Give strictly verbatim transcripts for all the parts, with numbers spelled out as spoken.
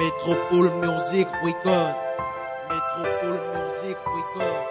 Métropole Music Record. Métropole Music Record.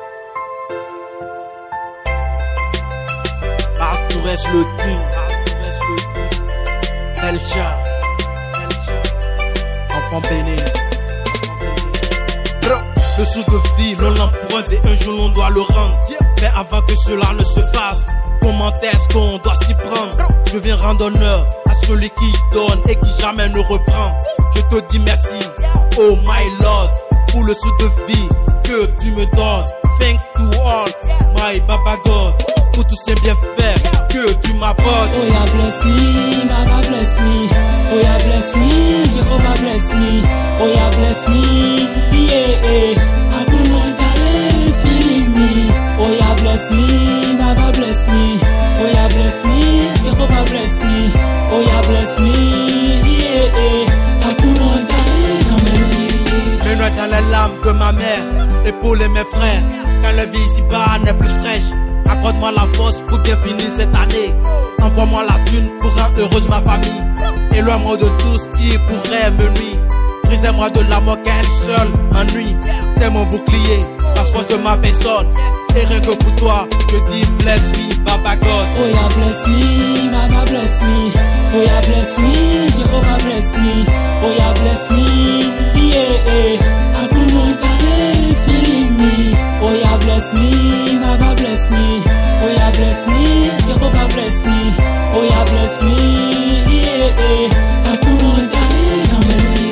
Arthurès le King. Arthurès le King. Elcha. Elcha. Enfant béni. Enfant béni. Le sou de vie, l'on l'emprunte et un jour l'on doit le rendre. Mais avant que cela ne se fasse, comment est-ce qu'on doit s'y prendre? Je viens rendre honneur à celui qui donne et qui jamais ne reprend. Je te dis merci, oh my Lord, pour le sou de vie que tu me donnes. Thank you all, my Baba God, pour tous ces bienfaits que tu m'apportes. Oh yeah, bless me, Baba bless me. Oh yeah, bless me, Jehovah bless me. Oh yeah, bless me, yeah. I do not jale feeling me. Oh yeah, bless me, Baba bless me. Oh yeah, bless me, Jehovah bless me. Oh yeah, bless me, yeah. I do not jale no me. Mets-moi dans les larmes de ma mère, épauler mes frères. Quand la vie ici-bas n'est plus fraîche, accorde-moi la force pour bien finir cette année. Envoie-moi la thune pour rendre heureuse ma famille. Éloigne-moi de tout ce qui pourrait me nuire. Brisez-moi de la mort qu'elle seule ennuie. T'es mon bouclier, la force de ma personne. Et rien que pour toi, je dis bless me, Baba God. Oh yeah, bless me, Baba bless me. Oh yeah, bless me, Jehovah bless me. Oh yeah, bless me, yeah. I do not jale feeling me. Oh yeah, bless me, Baba bless me. Oh yeah, bless me, Jehovah bless me. Oh yeah, bless me, yeah. I do not jale no me.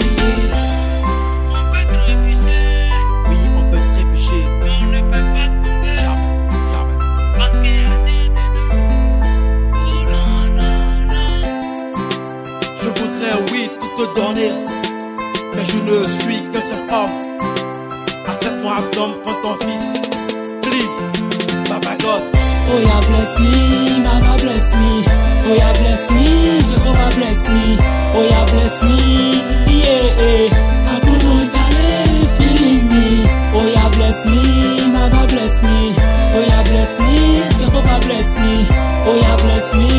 Oui, on peut trébucher. On ne peut pas tout faire. Jamais, jamais. Parce qu'il y a des démons. Oh non, non, non. Je voudrais, oui, tout te donner, mais je ne suis qu'un seul homme. Accepte-moi d'homme comme ton fils. Please, Baba God. Oh yeah, bless me, Baba bless me. Oh yeah, bless me, Jehovah bless me. Oh yeah, bless me, yeah. I do not jale feeling me. Oh yeah, bless me, Baba bless me. Oh yeah, bless me, Jehovah bless me. Oh yeah, bless me.